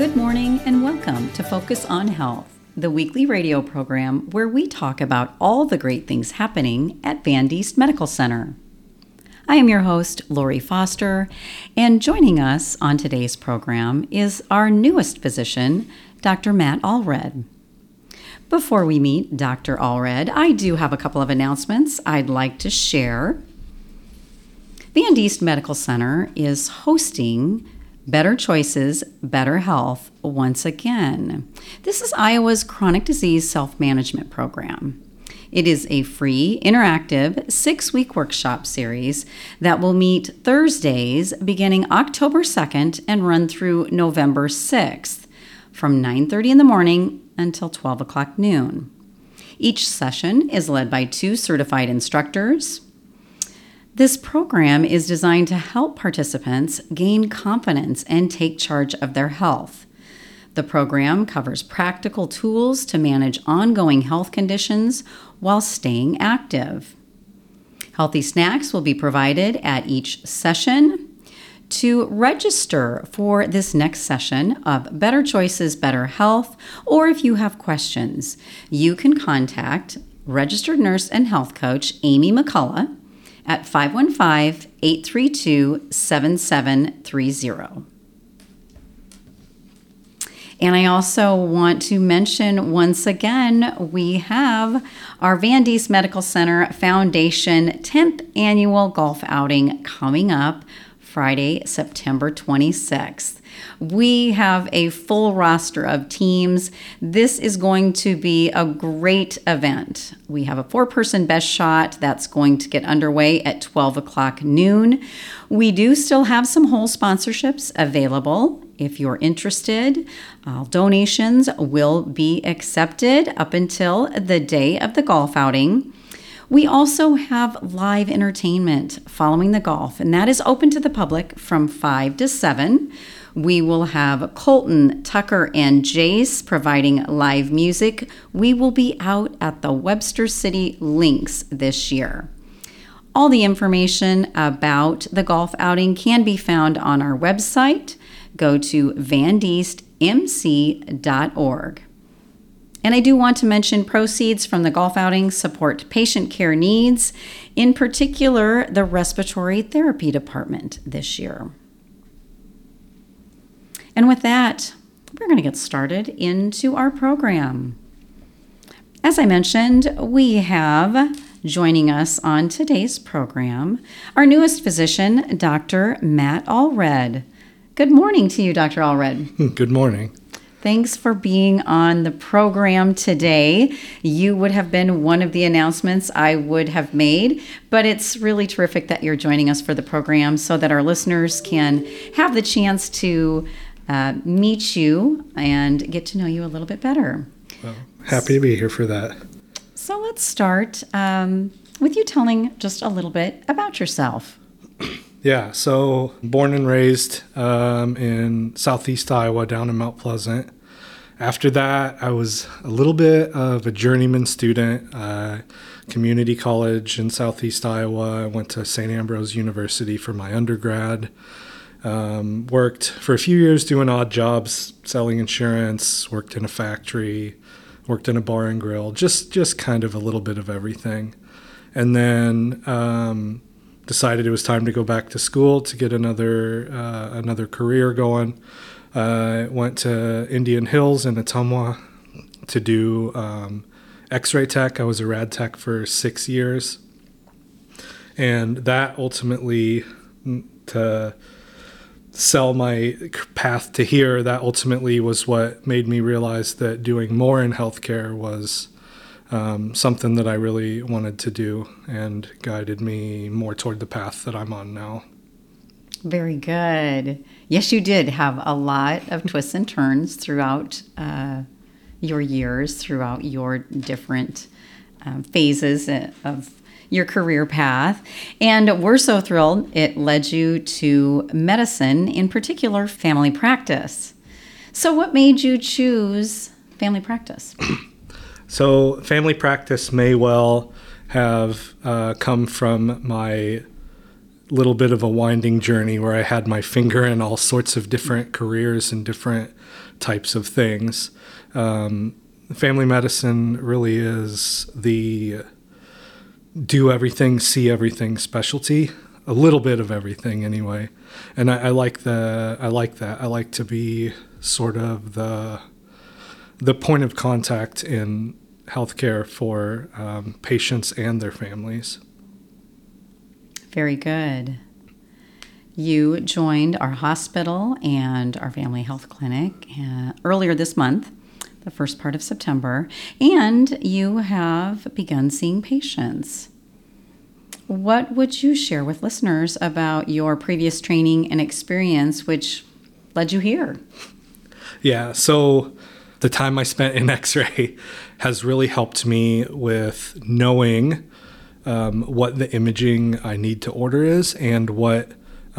Good morning and welcome to Focus on Health, the weekly radio program where we talk about all the great things happening at Van Diest Medical Center. I am your host, Lori Foster, and joining us on today's program is our newest physician, Dr. Matt Allred. Before we meet Dr. Allred, I do have a couple of announcements I'd like to share. Van Diest Medical Center is hosting Better Choices, Better Health once again. This is Iowa's chronic disease self-management program. It is a free, interactive, 6-week workshop series that will meet Thursdays beginning October 2nd and run through November 6th from 9:30 in the morning until 12 o'clock noon. Each session is led by 2 certified instructors. This program is designed to help participants gain confidence and take charge of their health. The program covers practical tools to manage ongoing health conditions while staying active. Healthy snacks will be provided at each session. To register for this next session of Better Choices, Better Health, or if you have questions, you can contact registered nurse and health coach Amy McCullough at 515-832-7730. And I also want to mention once again, we have our Van Diest Medical Center Foundation 10th Annual Golf Outing coming up Friday, September 26th. We have a full roster of teams. This is going to be a great event. We have a 4-person best shot that's going to get underway at 12 o'clock noon. We do still have some whole sponsorships available. If you're interested, donations will be accepted up until the day of the golf outing. We also have live entertainment following the golf, and that is open to the public from 5 to 7. We will have Colton, Tucker, and Jace providing live music. We will be out at the Webster City Links this year. All the information about the golf outing can be found on our website. Go to vandiestmc.org. And I do want to mention proceeds from the golf outing support patient care needs, in particular the respiratory therapy department this year. And with that, we're going to get started into our program. As I mentioned, we have joining us on today's program our newest physician, Dr. Matt Allred. Good morning to you, Dr. Allred. Good morning. Thanks for being on the program today. You would have been one of the announcements I would have made, but it's really terrific that you're joining us for the program so that our listeners can have the chance to meet you and get to know you a little bit better. Well, happy to be here for that. So let's start with you telling just a little bit about yourself. Yeah, so born and raised in southeast Iowa, down in Mount Pleasant. After that, I was a little bit of a journeyman student, community college in southeast Iowa. I went to St. Ambrose University for my undergrad. Worked for a few years doing odd jobs, selling insurance, worked in a factory, worked in a bar and grill, just kind of a little bit of everything. And then decided it was time to go back to school to get another career going. Went to Indian Hills in Ottumwa to do X-ray tech. I was a rad tech for 6 years. And that ultimately, to sell my path to here, that ultimately was what made me realize that doing more in healthcare was something that I really wanted to do and guided me more toward the path that I'm on now. Very good. Yes, you did have a lot of twists and turns throughout your years, throughout your different phases of your career path. And we're so thrilled it led you to medicine, in particular family practice. So what made you choose family practice? So family practice may well have come from my little bit of a winding journey where I had my finger in all sorts of different careers and different types of things. Family medicine really is the do everything, see everything specialty, a little bit of everything anyway. And I like that. I like to be sort of the point of contact in healthcare for patients and their families. Very good. You joined our hospital and our family health clinic earlier this month, the first part of September, and you have begun seeing patients. What would you share with listeners about your previous training and experience which led you here? Yeah, so the time I spent in X-ray has really helped me with knowing what the imaging I need to order is and what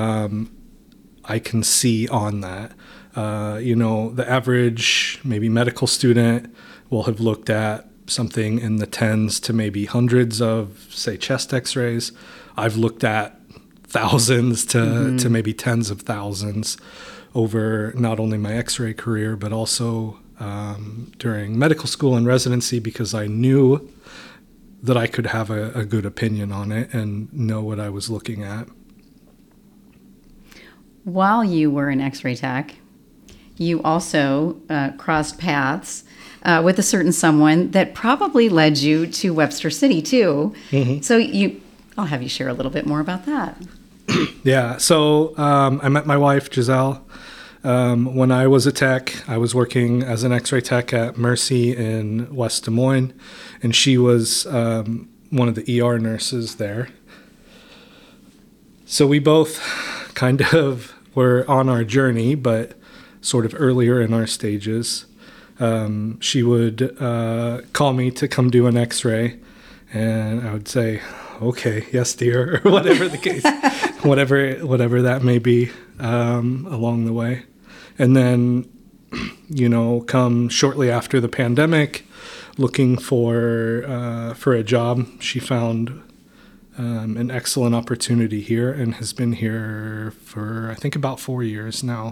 I can see on that. The average maybe medical student will have looked at something in the tens to maybe hundreds of, say, chest X-rays. I've looked at thousands to maybe tens of thousands over not only my X-ray career, but also during medical school and residency, because I knew that I could have a good opinion on it and know what I was looking at. While you were an X-ray tech, you also crossed paths with a certain someone that probably led you to Webster City too. Mm-hmm. So I'll have you share a little bit more about that. Yeah. So I met my wife, Giselle, when I was a tech. I was working as an X-ray tech at Mercy in West Des Moines, and she was one of the ER nurses there. So we both kind of were on our journey, but sort of earlier in our stages. She would call me to come do an X-ray, and I would say, okay, yes, dear, or whatever the case, whatever that may be along the way. And then, come shortly after the pandemic, looking for a job, she found an excellent opportunity here and has been here for, I think, about 4 years now.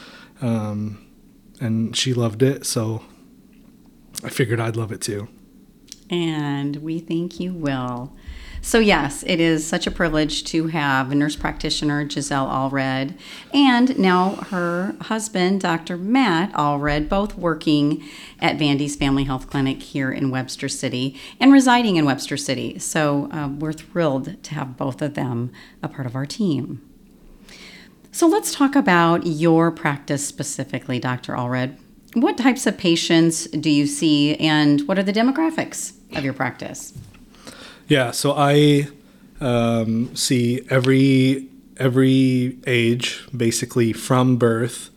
And she loved it, so I figured I'd love it too. And we think you will. So yes, it is such a privilege to have nurse practitioner Giselle Allred and now her husband, Dr. Matt Allred, both working at Vandy's Family Health Clinic here in Webster City and residing in Webster City. So we're thrilled to have both of them a part of our team. So let's talk about your practice specifically, Dr. Allred. What types of patients do you see, and what are the demographics of your practice? Yeah, so I see every age, basically from birth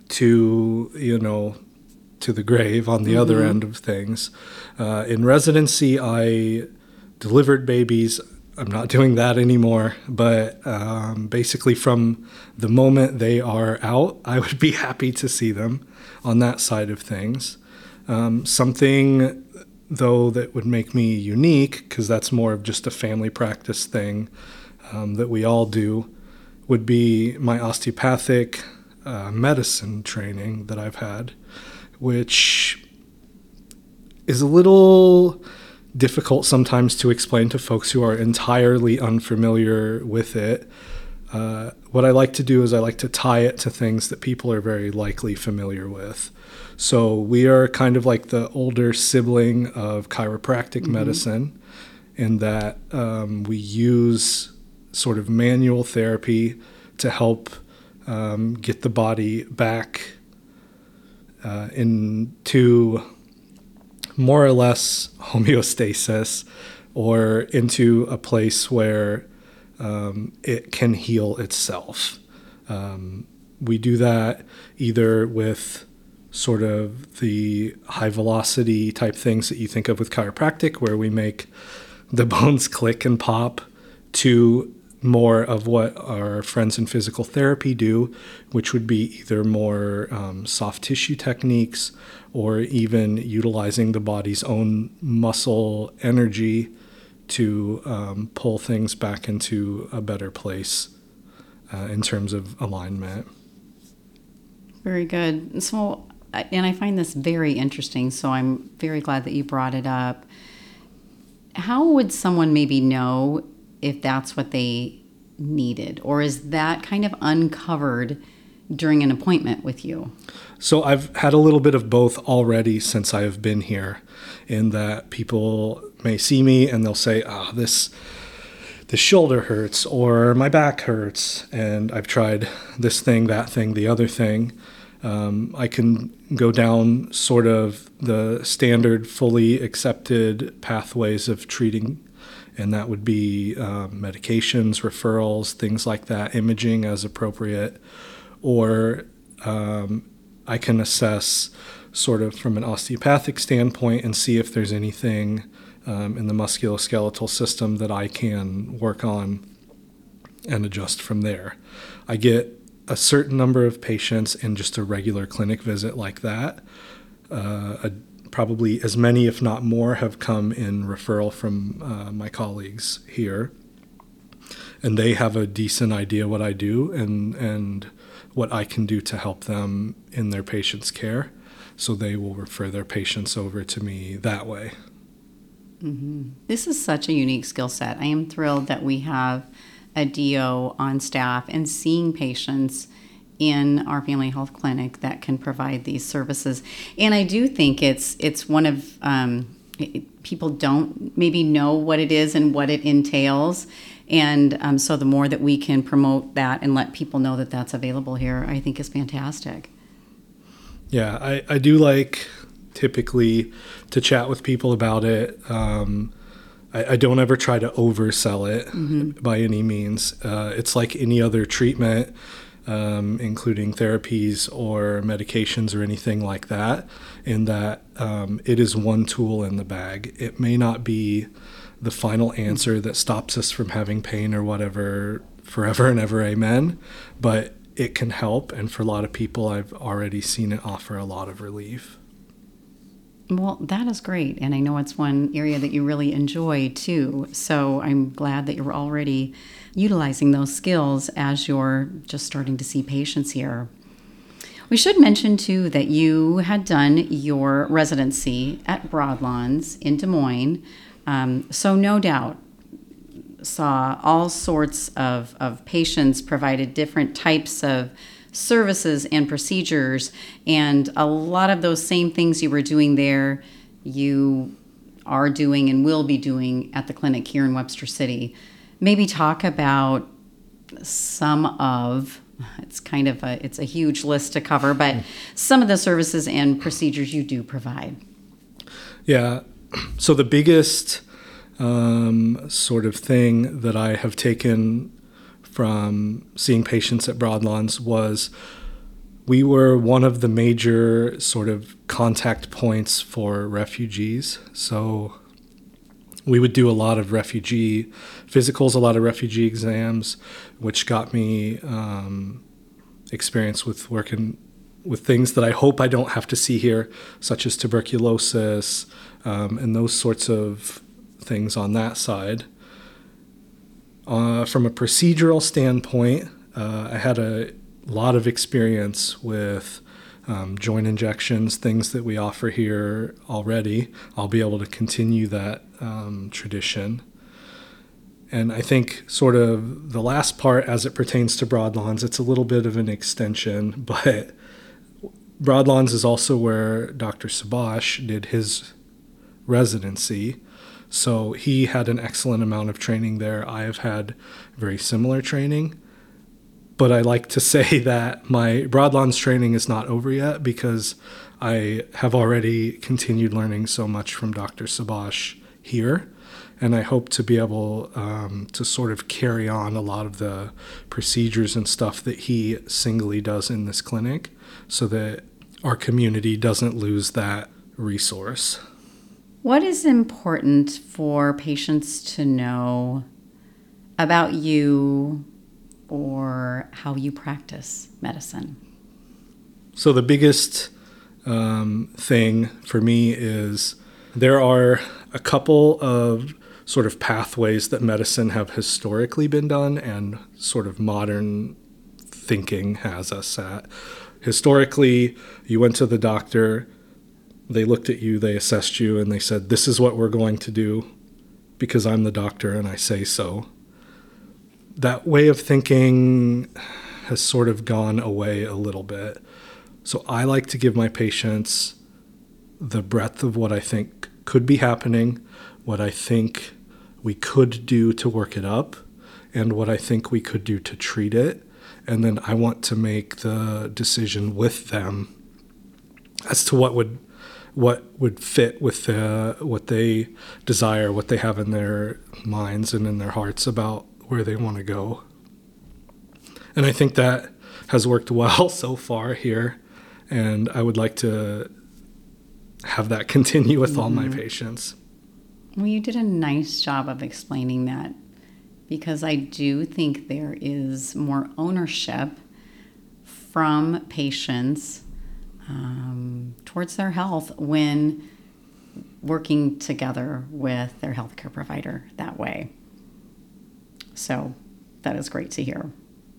to to the grave on the other end of things. In residency, I delivered babies. I'm not doing that anymore, but basically from the moment they are out, I would be happy to see them on that side of things. Something, though, that would make me unique, because that's more of just a family practice thing that we all do, would be my osteopathic medicine training that I've had, which is a little difficult sometimes to explain to folks who are entirely unfamiliar with it. What I like to do is I like to tie it to things that people are very likely familiar with. So we are kind of like the older sibling of chiropractic medicine in that we use sort of manual therapy to help get the body back into more or less homeostasis or into a place where it can heal itself. We do that either with sort of the high velocity type things that you think of with chiropractic, where we make the bones click and pop, to more of what our friends in physical therapy do, which would be either more soft tissue techniques or even utilizing the body's own muscle energy to pull things back into a better place in terms of alignment. Very good. So, and I find this very interesting, so I'm very glad that you brought it up. How would someone maybe know if that's what they needed, or is that kind of uncovered during an appointment with you? So I've had a little bit of both already since I have been here, in that people may see me and they'll say, this shoulder hurts or my back hurts, and I've tried this thing, that thing, the other thing. I can go down sort of the standard, fully accepted pathways of treating, and that would be medications, referrals, things like that, imaging as appropriate, or I can assess sort of from an osteopathic standpoint and see if there's anything in the musculoskeletal system that I can work on and adjust from there. I get a certain number of patients in just a regular clinic visit like that. Probably as many, if not more, have come in referral from my colleagues here. And they have a decent idea what I do and what I can do to help them in their patient's care. So they will refer their patients over to me that way. Mm-hmm. This is such a unique skill set. I am thrilled that we have a DO on staff and seeing patients in our family health clinic that can provide these services. And I do think it's one of, people don't maybe know what it is and what it entails. And so the more that we can promote that and let people know that that's available here, I think is fantastic. Yeah, I do like typically to chat with people about it. I don't ever try to oversell it by any means. It's like any other treatment, including therapies or medications or anything like that, in that it is one tool in the bag. It may not be the final answer that stops us from having pain or whatever forever and ever, amen, but it can help. And for a lot of people, I've already seen it offer a lot of relief. Well, that is great. And I know it's one area that you really enjoy too. So I'm glad that you're already utilizing those skills as you're just starting to see patients here. We should mention too that you had done your residency at Broadlawns in Des Moines. So no doubt saw all sorts of patients, provided different types of services and procedures, and a lot of those same things you were doing there, you are doing and will be doing at the clinic here in Webster City. Maybe talk about some of, it's a huge list to cover, but some of the services and procedures you do provide. Yeah, so the biggest sort of thing that I have taken from seeing patients at Broadlawns was we were one of the major sort of contact points for refugees. So we would do a lot of refugee physicals, a lot of refugee exams, which got me experience with working with things that I hope I don't have to see here, such as tuberculosis and those sorts of things on that side. From a procedural standpoint, I had a lot of experience with joint injections, things that we offer here already. I'll be able to continue that tradition. And I think sort of the last part as it pertains to Broadlawns, it's a little bit of an extension, but Broadlawns is also where Dr. Sabash did his residency. So he had an excellent amount of training there. I have had very similar training. But I like to say that my Broadlawns training is not over yet because I have already continued learning so much from Dr. Sabash here. And I hope to be able to sort of carry on a lot of the procedures and stuff that he singly does in this clinic so that our community doesn't lose that resource. What is important for patients to know about you or how you practice medicine? So the biggest thing for me is there are a couple of sort of pathways that medicine have historically been done and sort of modern thinking has us at. Historically, you went to the doctor, they looked at you, they assessed you, and they said, this is what we're going to do because I'm the doctor and I say so. That way of thinking has sort of gone away a little bit. So I like to give my patients the breadth of what I think could be happening, what I think we could do to work it up, and what I think we could do to treat it. And then I want to make the decision with them as to what would fit with what they desire, what they have in their minds and in their hearts about where they want to go. And I think that has worked well so far here. And I would like to have that continue with all my patients. Well, you did a nice job of explaining that, because I do think there is more ownership from patients towards their health when working together with their healthcare provider that way. So that is great to hear.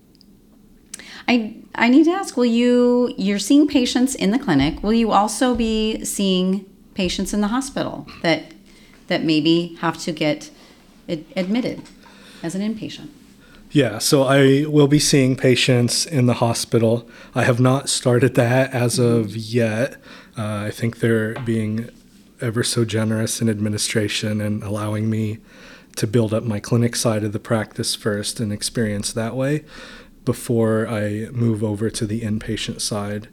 I need to ask, you're seeing patients in the clinic, will you also be seeing patients in the hospital that maybe have to get admitted as an inpatient? Yeah, so I will be seeing patients in the hospital. I have not started that as of yet. I think they're being ever so generous in administration and allowing me to build up my clinic side of the practice first and experience that way before I move over to the inpatient side.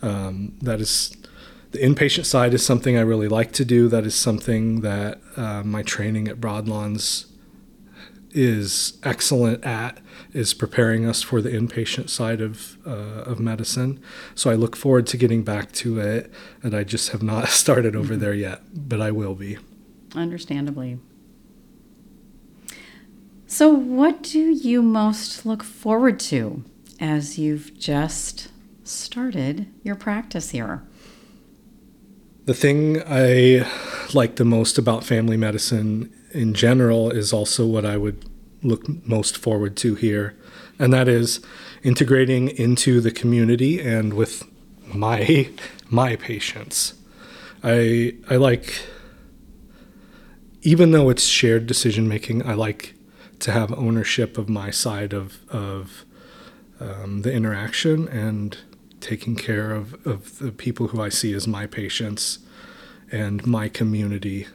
The inpatient side is something I really like to do. That is something that my training at Broadlawns is excellent at, is preparing us for the inpatient side of medicine. So I look forward to getting back to it, and I just have not started over there yet, but I will be. Understandably. So what do you most look forward to as you've just started your practice here? The thing I like the most about family medicine in general is also what I would look most forward to here, and that is integrating into the community and with my patients. I like, even though it's shared decision making, I like to have ownership of my side of the interaction and taking care of the people who I see as my patients and my community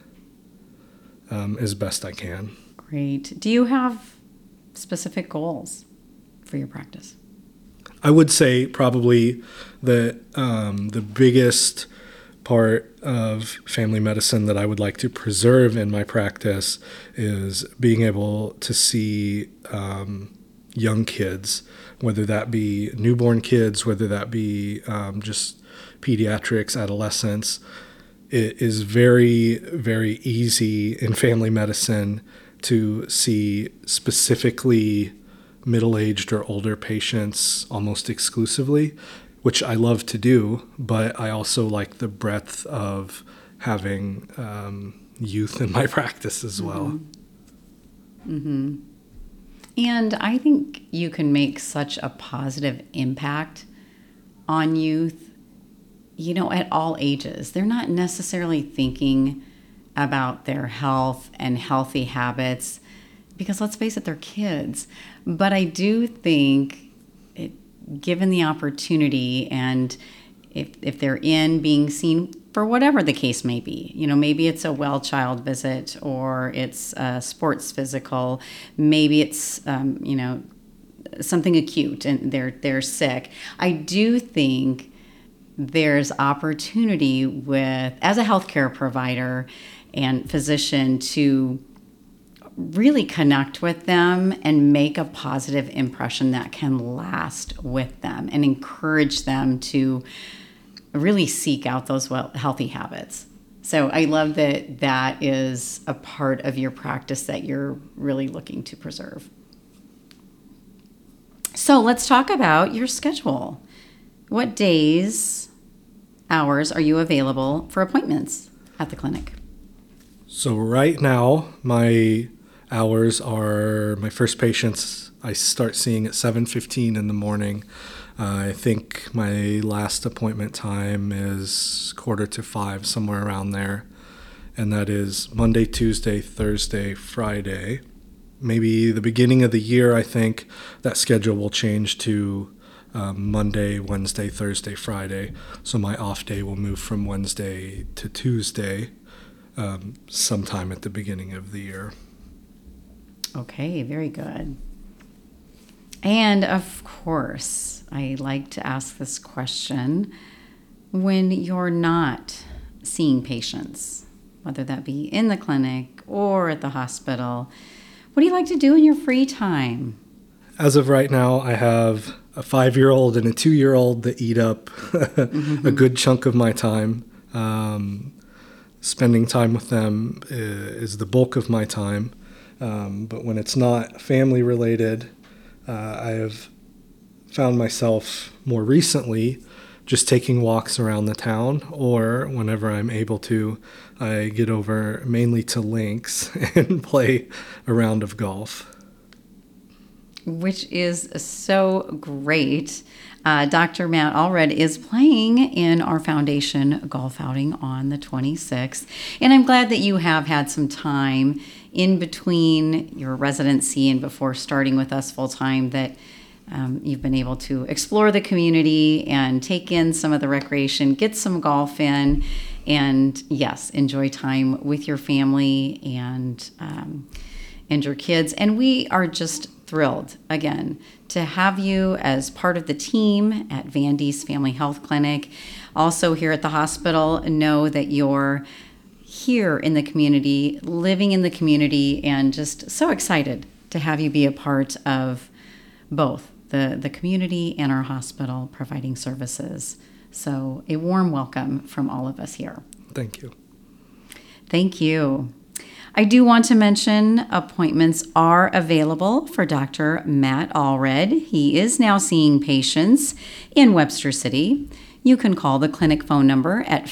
as best I can. Great. Do you have specific goals for your practice? I would say probably that the biggest part of family medicine that I would like to preserve in my practice is being able to see young kids, whether that be newborn kids, whether that be just pediatrics, adolescents. It is very, very easy in family medicine to see specifically middle-aged or older patients almost exclusively, which I love to do, but I also like the breadth of having youth in my practice as well. Mm-hmm. And I think you can make such a positive impact on youth, at all ages. They're not necessarily thinking about their health and healthy habits because, let's face it, they're kids. But I do think, given the opportunity, and if they're in being seen for whatever the case may be, maybe it's a well child visit or it's a sports physical, maybe it's something acute and they're sick. I do think there's opportunity as a healthcare provider and physician, to really connect with them and make a positive impression that can last with them and encourage them to really seek out those healthy habits. So I love that is a part of your practice that you're really looking to preserve. So let's talk about your schedule. What days, hours are you available for appointments at the clinic? So right now, my hours are my first patients I start seeing at 7:15 in the morning. I think my last appointment time is 4:45, somewhere around there. And that is Monday, Tuesday, Thursday, Friday. Maybe the beginning of the year, I think that schedule will change to Monday, Wednesday, Thursday, Friday. So my off day will move from Wednesday to Tuesday sometime at the beginning of the year. Okay, very good. And of course, I like to ask this question. When you're not seeing patients, whether that be in the clinic or at the hospital, what do you like to do in your free time? As of right now, I have a 5-year-old and a 2-year-old that eat up a good chunk of my time. Spending time with them is the bulk of my time. But when it's not family related, I have found myself more recently just taking walks around the town, or whenever I'm able to, I get over mainly to links and play a round of golf. Which is so great. Dr. Matt Allred is playing in our foundation golf outing on the 26th. And I'm glad that you have had some time in between your residency and before starting with us full time, that you've been able to explore the community and take in some of the recreation, get some golf in, and yes, enjoy time with your family and your kids. And we are just thrilled, again, to have you as part of the team at Van Diest Family Health Clinic. Also here at the hospital, know that you're here in the community, living in the community, and just so excited to have you be a part of both the community and our hospital providing services. So a warm welcome from all of us here. Thank you. Thank you. I do want to mention appointments are available for Dr. Matt Allred. He is now seeing patients in Webster City. You can call the clinic phone number at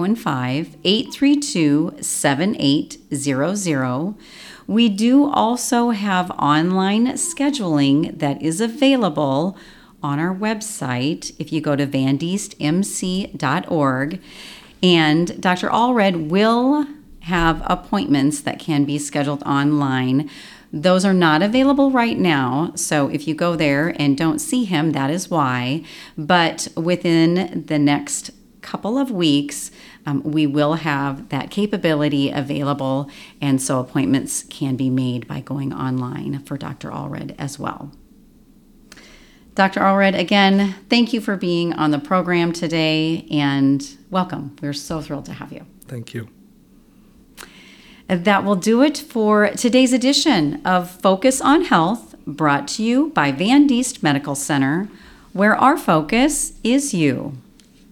515-832-7800. We do also have online scheduling that is available on our website if you go to vandiestmc.org. And Dr. Allred will have appointments that can be scheduled online. Those are not available right now, so if you go there and don't see him, that is why. But within the next couple of weeks, we will have that capability available, and so appointments can be made by going online for Dr. Allred as well. Dr. Allred, again, thank you for being on the program today, and welcome. We're so thrilled to have you. Thank you. That will do it for today's edition of Focus on Health, brought to you by Van Diest Medical Center, where our focus is you.